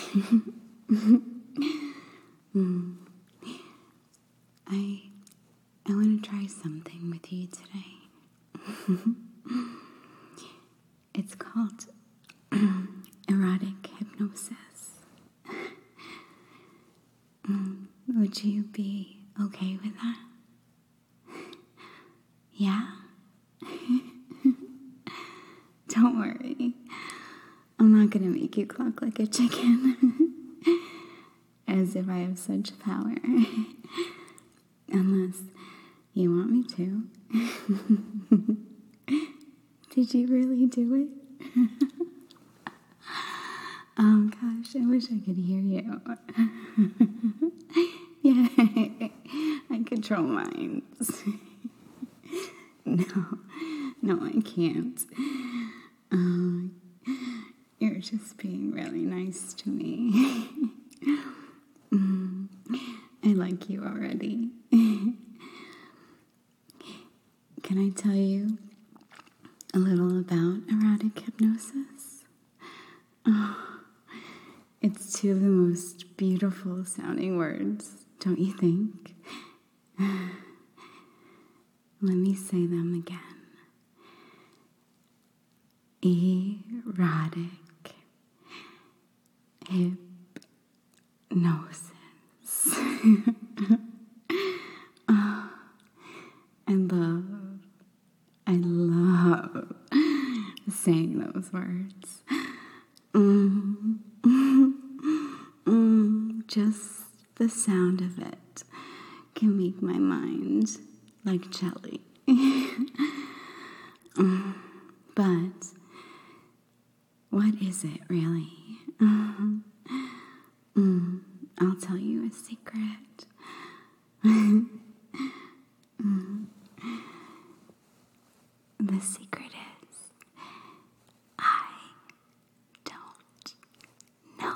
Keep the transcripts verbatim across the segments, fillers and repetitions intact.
mm. I I want to try something with you today. It's called erotic hypnosis. Mm, would you be okay with that? Yeah? Don't worry. I'm not going to make you cluck like a chicken. As if I have such power. Unless you want me to. Did you really do it? Oh gosh, I wish I could hear you. Yeah, I control minds. No, no, I can't. Um, you're just being really nice to me. mm, I like you already. Can I tell you a little about erotic hypnosis? Oh, it's two of the most beautiful sounding words, don't you think? Let me say them again. Erotic hypnosis. Oh, I love, I love saying those words. Mm. Mm. Just the sound of it can make my mind like jelly. mm. But what is it really? Mm. Mm. I'll tell you a secret. mm. The secret is I don't know.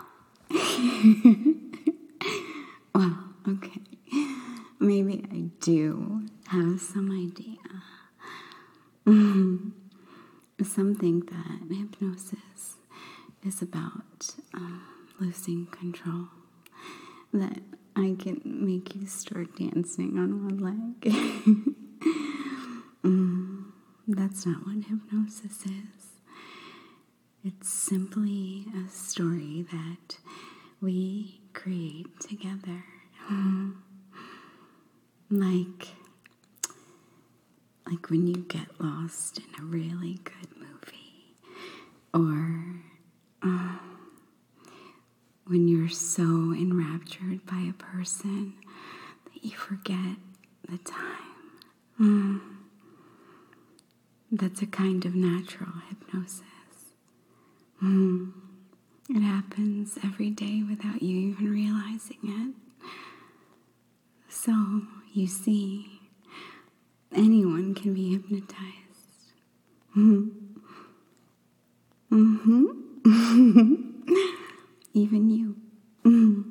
Well, okay. Maybe I do have some idea. Mm. Some think that hypnosis is about um, losing control. That I can make you start dancing on one leg. mm, that's not what hypnosis is. It's simply a story that we create together. Mm. Like, like when you get lost in a really good movie, or uh, when you're so enraptured by a person that you forget the time. Mm. That's a kind of natural hypnosis. Mm. It happens every day without you even realizing it. So, you see, anyone can be hypnotized. Mm. Mm-hmm. Even you. Mm.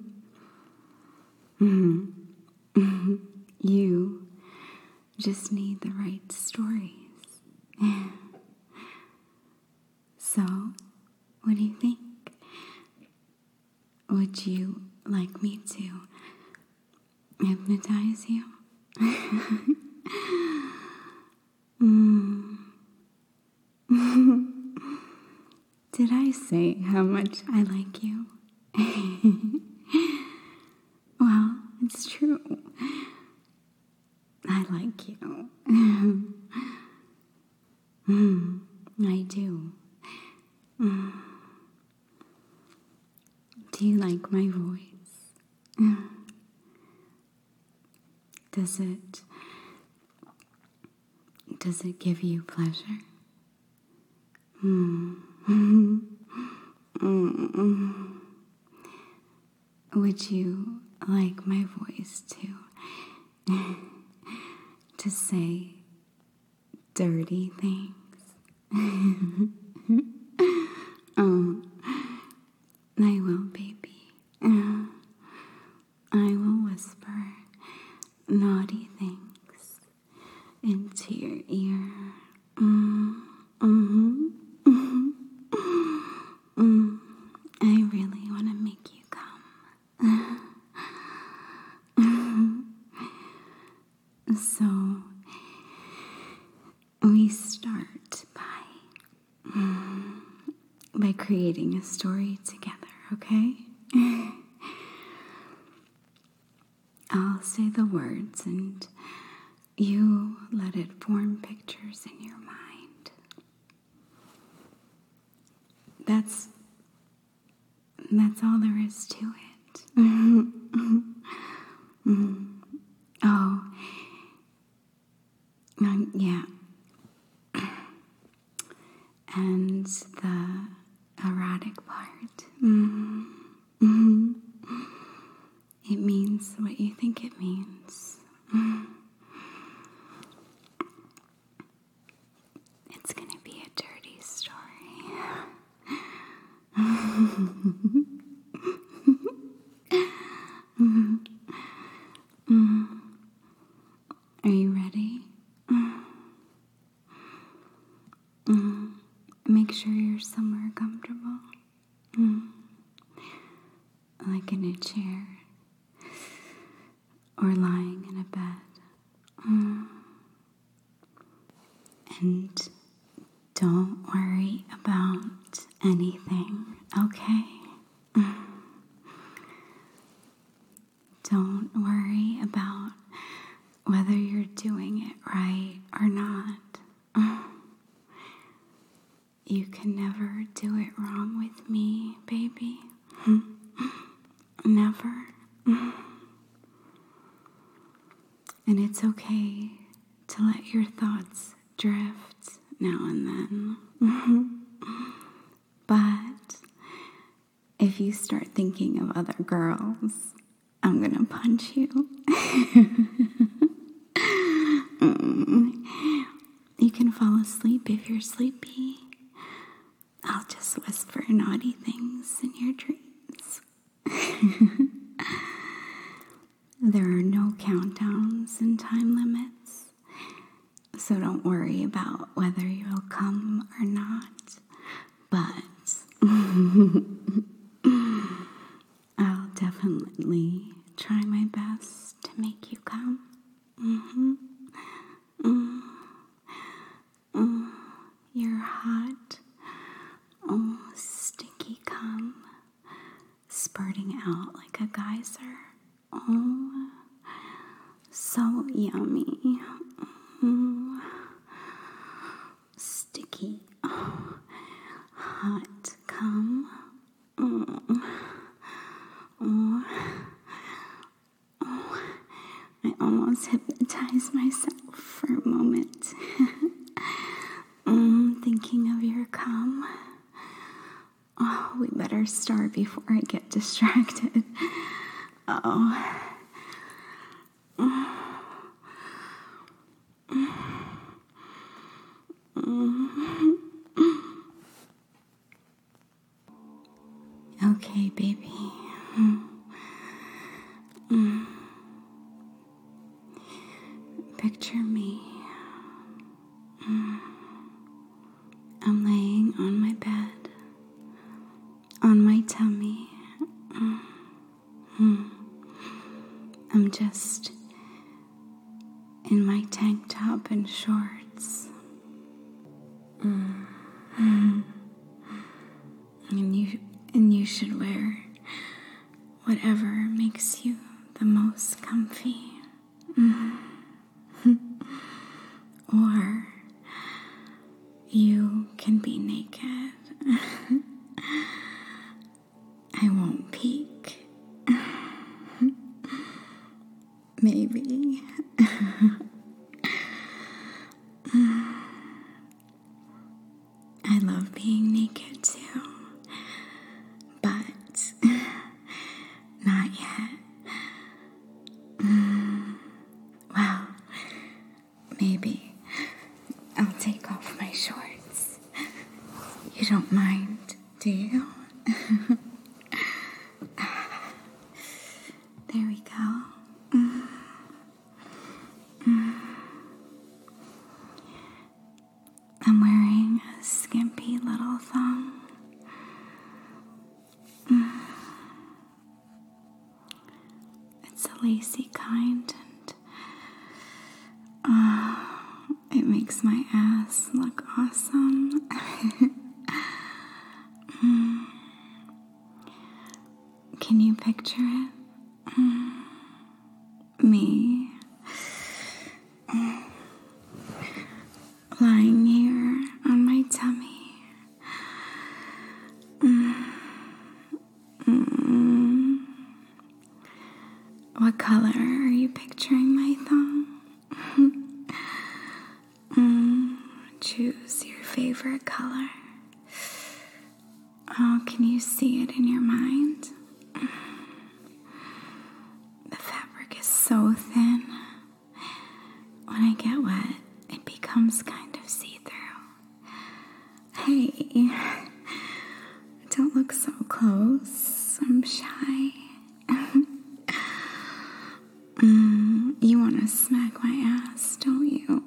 Mm. Mm. You just need the right stories. So, what do you think? Would you like me to hypnotize you? mm. Did I say how much I like you? Well, it's true. I like you. mm, I do. Mm. Do you like my voice? Does it, does it give you pleasure? Mm. Mm. Would you like my voice to, to say dirty things? Oh, I will, baby. Uh, I will whisper naughty things into your ear. Mm, mm-hmm, mm-hmm, mm. I really want to make you we start by, mm, by creating a story together, okay? I'll say the words and you let it form pictures in your mind. That's, that's all there is to it. mm. Oh, um, yeah. And the erotic part. Mm. Mm-hmm. It means what you think it means. Mm. It's gonna be a dirty story. mm. Mm. Are you ready? Mm. Mm. Make sure you're somewhere comfortable. Mm. Like in a chair. Or lying in a bed. Mm. And don't worry about anything, okay? Mm. Don't worry about whether you're doing it right or not. Mm. You can never do it wrong with me, baby. Mm. Never. Mm. And it's okay to let your thoughts drift now and then. Mm-hmm. But if you start thinking of other girls, I'm gonna punch you. mm. You can fall asleep if you're sleepy. I'll just whisper naughty things in your dreams. There are no countdowns and time limits, so don't worry about whether you'll come or not. But I'll definitely try my best to make you come. Mm-hmm. Mm. Mm. You're hot. Oh, sticky cum, spurting out like a geyser. Oh, so yummy. Mm. Sticky. Oh, hot cum. Mm. Oh. Oh. I almost hypnotized myself for a moment. mm, thinking of your cum. Oh, we better start before I get distracted. Oh. Okay, baby. Picture me. I'm laying on my bed, on my tummy. I'm just in my tank top and shorts. And you and you should wear whatever makes you the most comfy. Or you can be naked. I won't peek. Maybe. I love being naked too, but not yet. Mm, well, maybe I'll take off my shorts. You don't mind, do you? There we go. Mm. Mm. I'm wearing a skimpy little thong. Mm. It's a lacy kind, and uh, it makes my ass look awesome. mm. Can you picture it? Mm. Me mm. lying here on my tummy. Mm. Mm. What color are you picturing my thumb? mm. Choose your favorite color. Oh, can you see it in your mind? The fabric is so thin. When I get wet, it becomes kind of see-through. Hey, don't look so close. I'm shy. mm, you want to smack my ass, don't you?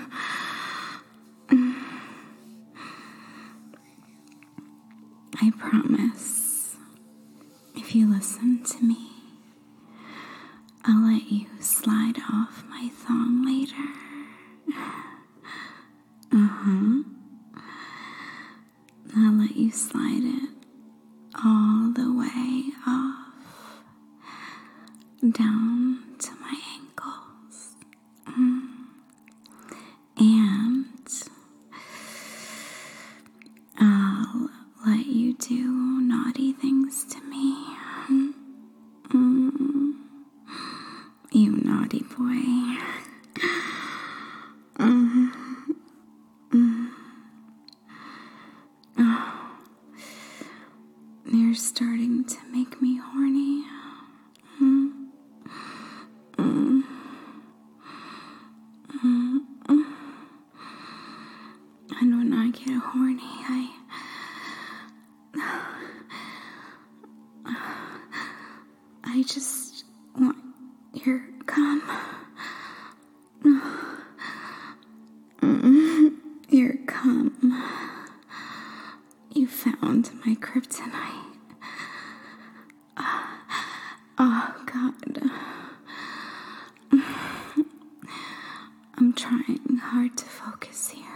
I promise, if you listen to me, I'll let you slide off my thong later. Uh-huh. I'll let you slide it all the way off, down to my ankles. Mm. And I'll let you do naughty things to me. Mm. You naughty boy. Mm. Mm. Oh. You're starting to make me horny. Mm. Mm. Mm. Mm. And when I get horny, I I just want your cum. Your cum. You found my kryptonite. Oh, God. I'm trying hard to focus here.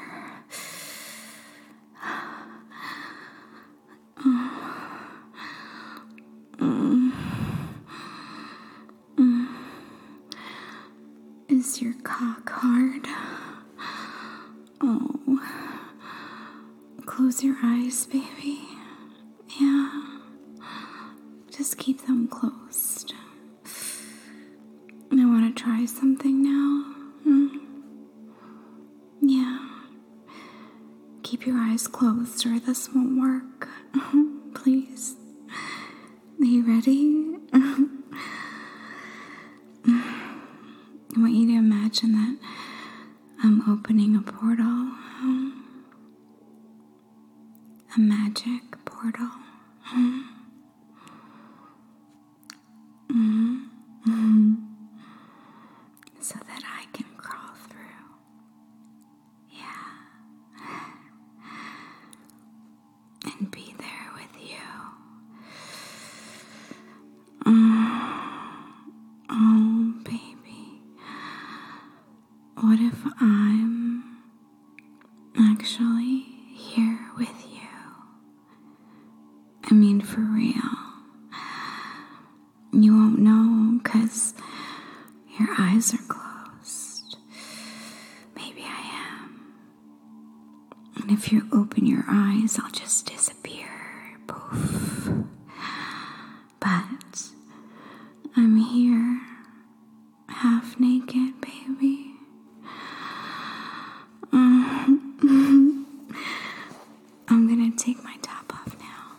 Is your cock hard? Oh, close your eyes, baby. Yeah, just keep them closed. I want to try something now. Mm. Yeah, keep your eyes closed or this won't work. Please. Are you ready? I want you to imagine that I'm opening a portal, a magic portal. Mm-hmm. Mm-hmm. So that I can crawl through. Yeah. And be there with you. Mm. Oh, baby. What if I'm actually here with you? I mean, for real. You won't know because your eyes are closed. Maybe I am. And if you open your eyes, I'll just disappear. Poof. But I'm here, half naked, baby. Mm. I'm gonna take my top off now.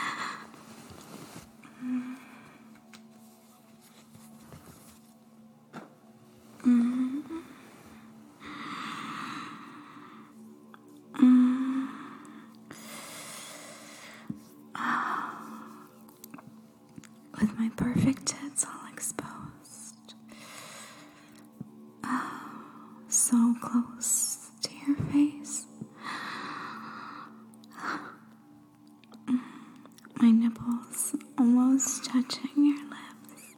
Mm. Mm. With my perfect tits all exposed. Oh, so close to your face. My nipples almost touching your lips.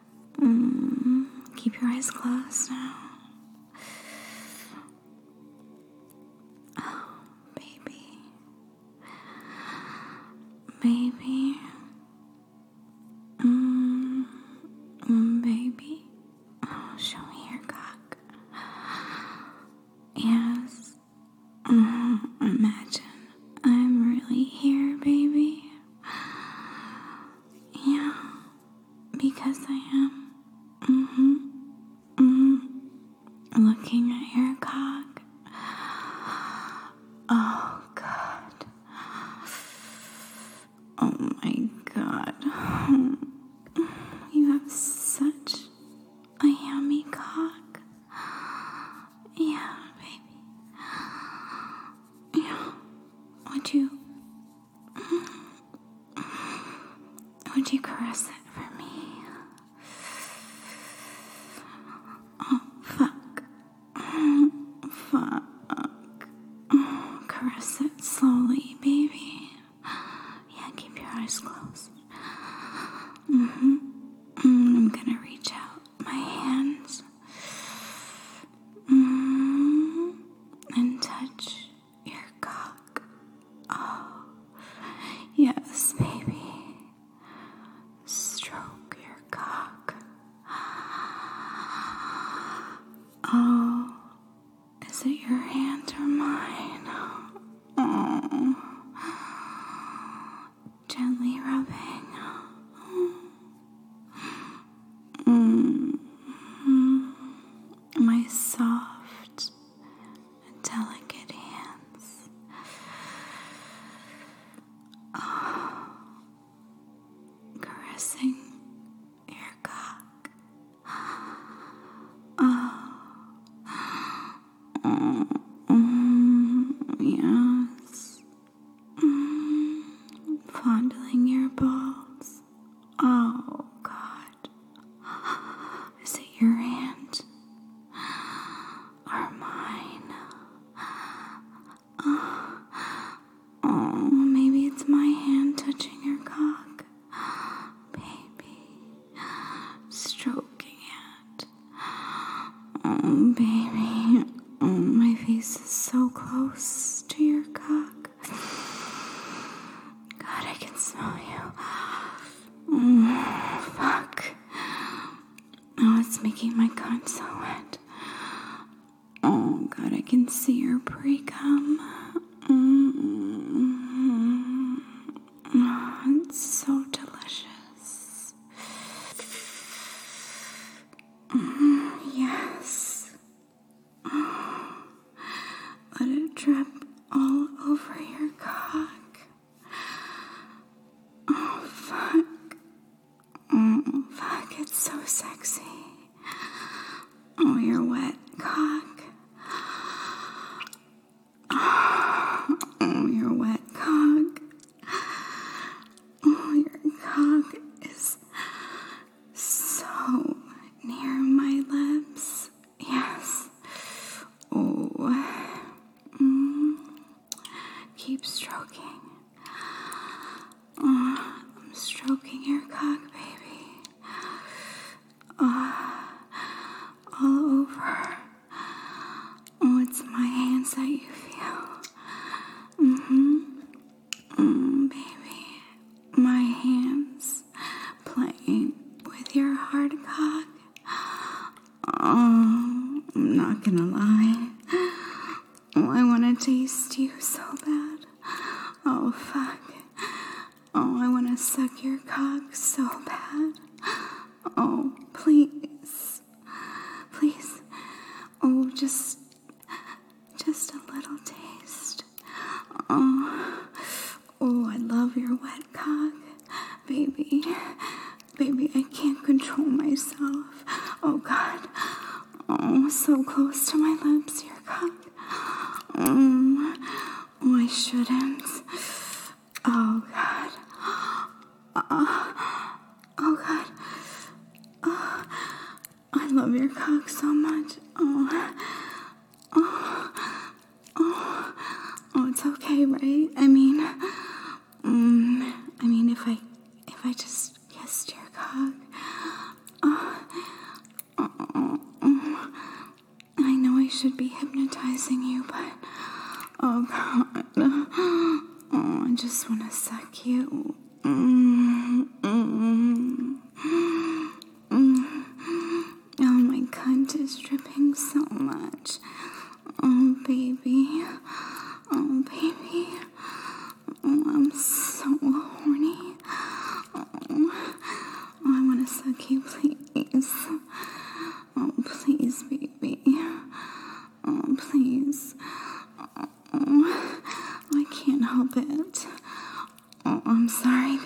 Mm. Keep your eyes closed now. Oh my God. You have such a yummy cock. Yeah, baby. Yeah. Would you... Would you caress it for me? Oh, fuck. Fuck. Caress it slowly, baby. Yeah, keep your eyes closed. Mm-hmm. I'm gonna reach out my hands. Mm-hmm. And touch your cock. Oh, yes, baby. Stroke your cock. Oh, is it your hand or mine? Oh, gently rubbing. Mm-hmm. My soft and delicate hands. Oh, caressing your cock. Oh, oh, mm, yes. Mm, fondling your balls. Oh, God. Is it your hand or mine? Oh, oh, maybe it's my hand touching your cock. Baby, stroking it. Oh, baby. Oh, my face is so close to your cock. God, I can smell you. Oh, fuck. Oh, it's making my cunt so wet. Oh, God, I can see your pre-cum. Mm-hmm. Oh, it's so delicious. Mm, yes. Oh, let it drip all over your cock. Oh, fuck. Oh, fuck, it's so sexy. Oh, you're wet cock. Oh, your wet cock. Oh, your cock is so near my lips. Yes. Oh. Mm. Keep stroking. Oh, I'm stroking your cock, baby. Oh, all over. Oh, it's my hands that you feel. Mm-hmm. Mm, baby. My hands playing with your hard cock. Oh, I'm not gonna lie. Oh, I want to taste you so bad. Oh, fuck. Oh, I want to suck your cock so bad. Oh, please. Please. Oh, just, just a little taste. Oh, oh, I love your wet cock. Baby, baby, I can't control myself. Oh, God. Oh, so close to my lips, your cock. Oh, oh, I shouldn't. Oh, God. Oh, oh God. Oh, I love your cock so much. Oh, oh, oh, oh, it's okay, right? I mean, um, I mean, if I, if I just kissed your cock, oh, oh, oh, oh. I know I should be hypnotizing you, but, oh, God. Oh, I just want to suck you. Mm, mm, mm. Oh, my cunt is dripping so much. Oh, baby. Oh, baby. Oh, I'm so horny. Oh, oh I want to suck you, please. Oh, please, baby. Oh, please. Oh, I can't help it. Oh, I'm sorry,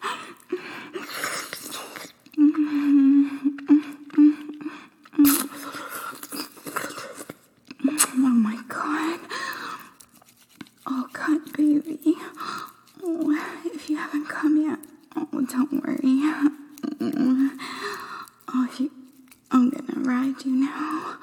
Oh my God. Oh God, baby. Oh, if you haven't come yet, oh, don't worry. Oh, if you, I'm gonna ride you now.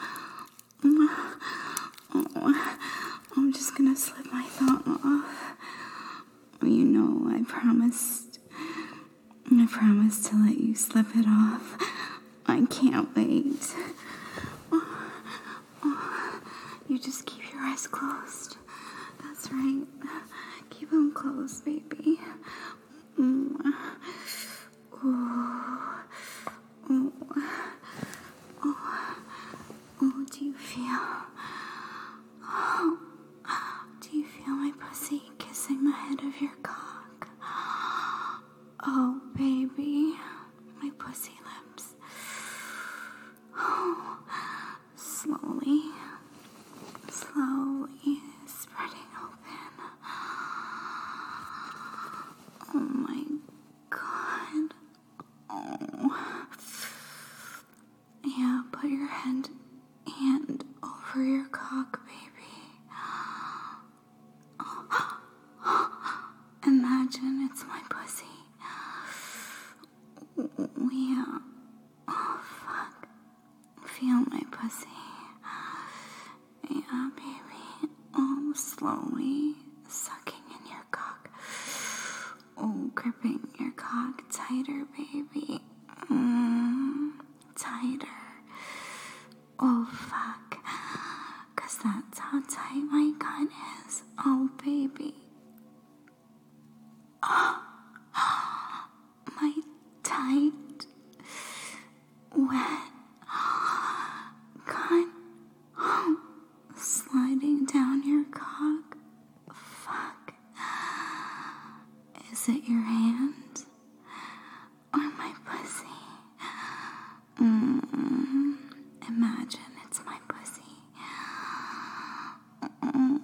Oh, I'm just gonna slip my thumb off. You know, I promised, I promised to let you slip it off. I can't wait. Oh, oh, you just keep your eyes closed. That's right. Keep them closed, baby. Mm. Oh, oh, oh, oh, do you feel? Oh, do you feel my pussy kissing the head of your cock? Oh, baby, my pussy lips. Oh, slowly, slowly spreading open. Oh my God. Oh. Yeah, put your hand, hand over your cock, baby. Imagine it's my pussy. Yeah. Oh, fuck. Feel my pussy. Yeah, baby. Oh, slowly sucking in your cock. Oh, gripping your cock tighter, baby. Mm, tighter. Oh, fuck. Cause that's how tight my cunt is. Oh, baby. Oh, my tight, wet cunt. Oh, sliding down your cock. Fuck. Is it your hand or my pussy? Mm, imagine it's my pussy. Mm.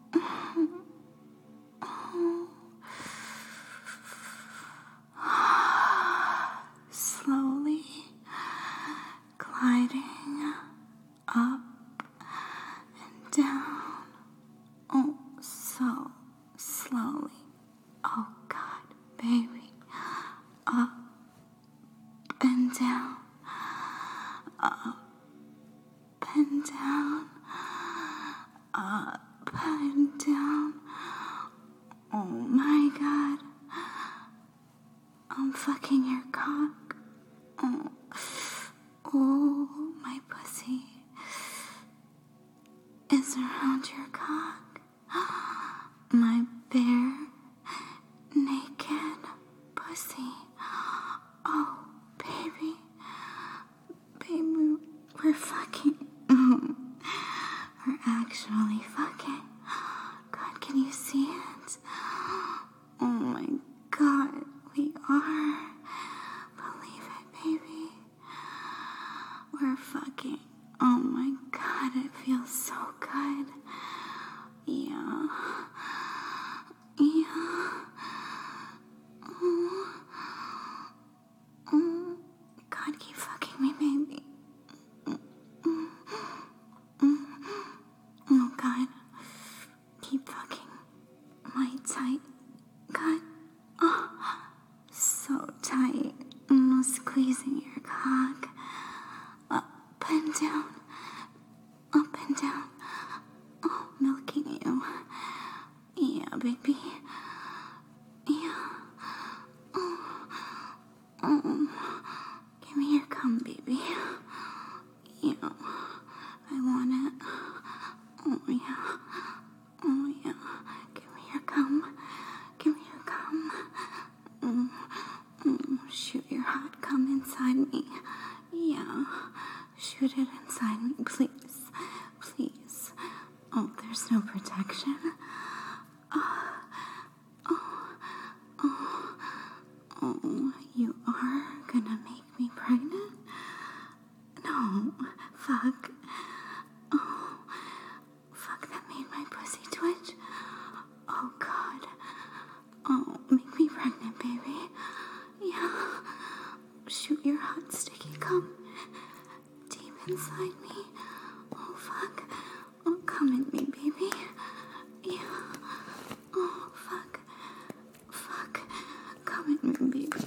Slowly gliding up and down. Oh, so slowly. Oh God, baby. Up and down. Up and down. Up and down. Oh my God. I'm fucking your cock. Oh, oh, my pussy is around your cock. My bare, naked pussy. Oh, baby. Baby, we're fucking. We're actually fucking. God, can you see it? Oh my God, we are. Believe it, baby. We're fucking. Oh my God, it feels so good. Yeah. Yeah. Oh. Oh. God, keep fucking me, baby. Oh God, keep fucking my tight gut. Oh, so tight. Mm, squeezing your cock up and down, up and down. Oh, milking you. Yeah, baby. Yeah. Oh, oh. Give me your cum, baby. Yeah, I want it. Oh yeah. Oh yeah. Give me your cum. Give me your cum. Mm, mm, shoot your hot cum inside me. Yeah. Shoot it inside me, please. Please. Oh, there's no protection. Oh, oh, oh, oh, you are gonna make me pregnant? No, fuck. Oh, fuck, that made my pussy twitch. Oh, God. Oh, make me pregnant, baby. shoot your hot sticky cum deep inside me. Oh, fuck. Oh, come in me, baby. Yeah. Oh, fuck. Fuck. Come in me, baby.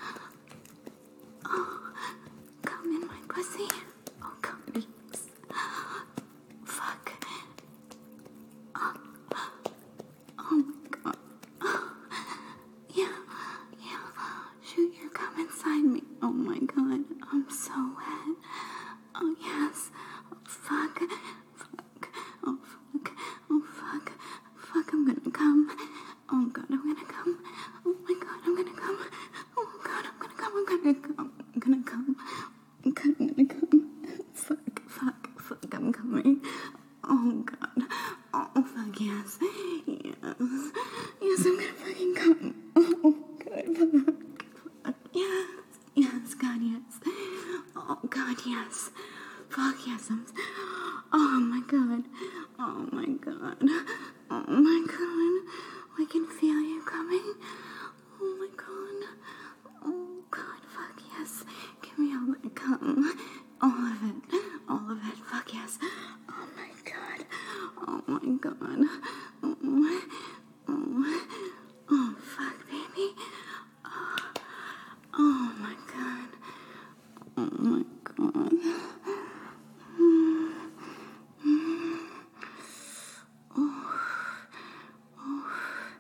Oh, come in my pussy. Oh, God, yes. Fuck. Oh, oh my God. Yeah, yeah. Shoot your cum inside me. Oh my God, I'm so wet. Oh yes. Oh fuck. Fuck. Oh fuck. Oh fuck. Fuck, I'm gonna come. Oh God, I'm gonna come. Oh my God, I'm gonna come. Oh God, I'm gonna come. I'm gonna come. I'm gonna come. I'm gonna come. Fuck, fuck, fuck, I'm coming. Oh God. Oh fuck, yes. Yes. Yes, I'm gonna fucking come. Oh God, fuck. Fuck. Yes. Yes, God, yes. Oh God, yes. Fuck, yes. I'm. Oh my God. Oh my God. Oh my God. I can feel you coming. Oh my God. Oh God, fuck, yes. Give me all that cum. All of it. All of it. Fuck, yes. Oh my God. Oh my God. Oh, oh, oh fuck, baby. Oh, oh my God. Oh my God. Mm, mm. Oh, oh,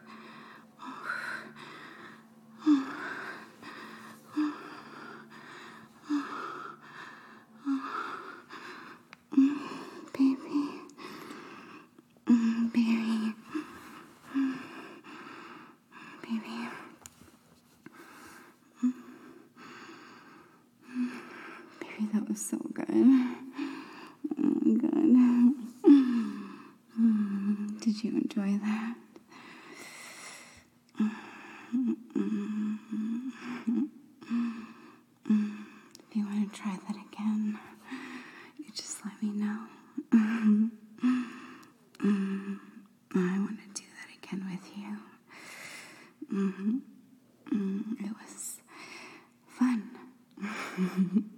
baby. Mm, baby. Baby. Baby, that was so good. Oh my God. Mm, did you enjoy that? If you want to try that again, you just let me know. I want to do that again with you. Mm-hmm. Mm, it was fun.